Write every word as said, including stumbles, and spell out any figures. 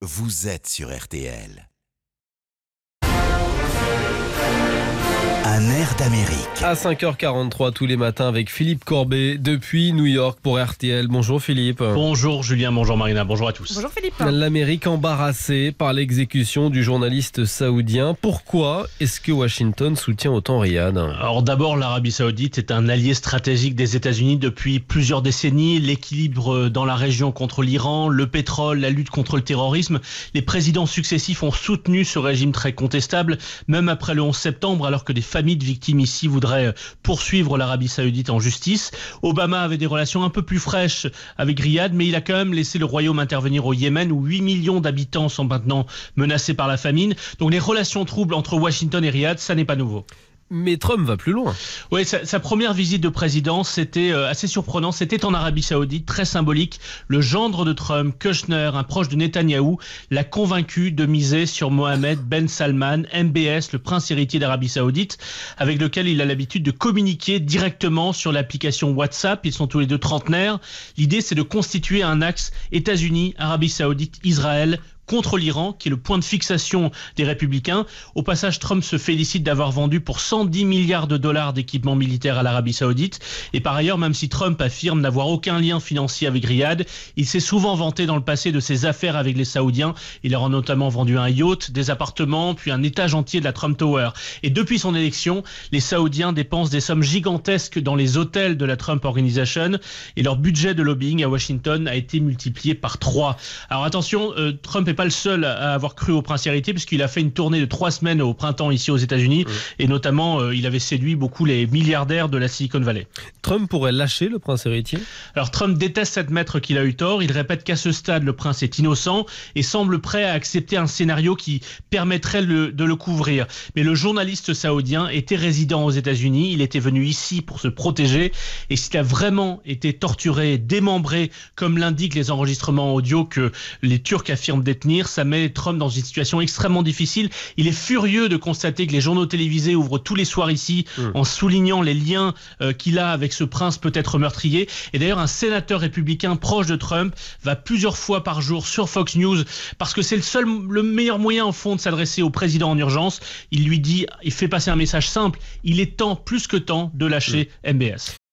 vous êtes sur R T L. Un air d'Amérique. À cinq heures quarante-trois tous les matins avec Philippe Corbet depuis New York pour R T L. Bonjour Philippe. Bonjour Julien, bonjour Marina, bonjour à tous. Bonjour Philippe. L'Amérique embarrassée par l'exécution du journaliste saoudien. Pourquoi est-ce que Washington soutient autant Riyad ? Alors d'abord, l'Arabie Saoudite est un allié stratégique des États-Unis depuis plusieurs décennies. L'équilibre dans la région contre l'Iran, le pétrole, la lutte contre le terrorisme. Les présidents successifs ont soutenu ce régime très contestable, même après le onze septembre, alors que des familles de victimes ici voudraient poursuivre l'Arabie Saoudite en justice. Obama avait des relations un peu plus fraîches avec Riyad, mais il a quand même laissé le royaume intervenir au Yémen, où huit millions d'habitants sont maintenant menacés par la famine. Donc les relations troubles entre Washington et Riyad, ça n'est pas nouveau. Mais Trump va plus loin. Oui, sa, sa première visite de président, c'était euh, assez surprenant. C'était en Arabie Saoudite, très symbolique. Le gendre de Trump, Kushner, un proche de Netanyahou, l'a convaincu de miser sur Mohammed Ben Salman, M B S, le prince héritier d'Arabie Saoudite, avec lequel il a l'habitude de communiquer directement sur l'application WhatsApp. Ils sont tous les deux trentenaires. L'idée, c'est de constituer un axe États-Unis, Arabie Saoudite, Israël, contre l'Iran, qui est le point de fixation des Républicains. Au passage, Trump se félicite d'avoir vendu pour cent dix milliards de dollars d'équipements militaires à l'Arabie Saoudite. Et par ailleurs, même si Trump affirme n'avoir aucun lien financier avec Riyad, il s'est souvent vanté dans le passé de ses affaires avec les Saoudiens. Il leur a notamment vendu un yacht, des appartements, puis un étage entier de la Trump Tower. Et depuis son élection, les Saoudiens dépensent des sommes gigantesques dans les hôtels de la Trump Organization. Et leur budget de lobbying à Washington a été multiplié par trois. Alors attention, euh, Trump est pas le seul à avoir cru au prince héritier, puisqu'il a fait une tournée de trois semaines au printemps ici aux États-Unis, mmh. et notamment euh, il avait séduit beaucoup les milliardaires de la Silicon Valley. Trump pourrait lâcher le prince héritier ? Alors Trump déteste admettre qu'il a eu tort. Il répète qu'à ce stade le prince est innocent et semble prêt à accepter un scénario qui permettrait le, de le couvrir. Mais le journaliste saoudien était résident aux États-Unis, il était venu ici pour se protéger, et s'il a vraiment été torturé, démembré, comme l'indiquent les enregistrements audio que les Turcs affirment détenir, ça met Trump dans une situation extrêmement difficile. Il est furieux de constater que les journaux télévisés ouvrent tous les soirs ici mmh. en soulignant les liens euh, qu'il a avec ce prince peut-être meurtrier. Et d'ailleurs, un sénateur républicain proche de Trump va plusieurs fois par jour sur Fox News, parce que c'est le seul, le meilleur moyen, au fond, de s'adresser au président en urgence. Il lui dit, il fait passer un message simple, il est temps, plus que temps, de lâcher mmh. M B S.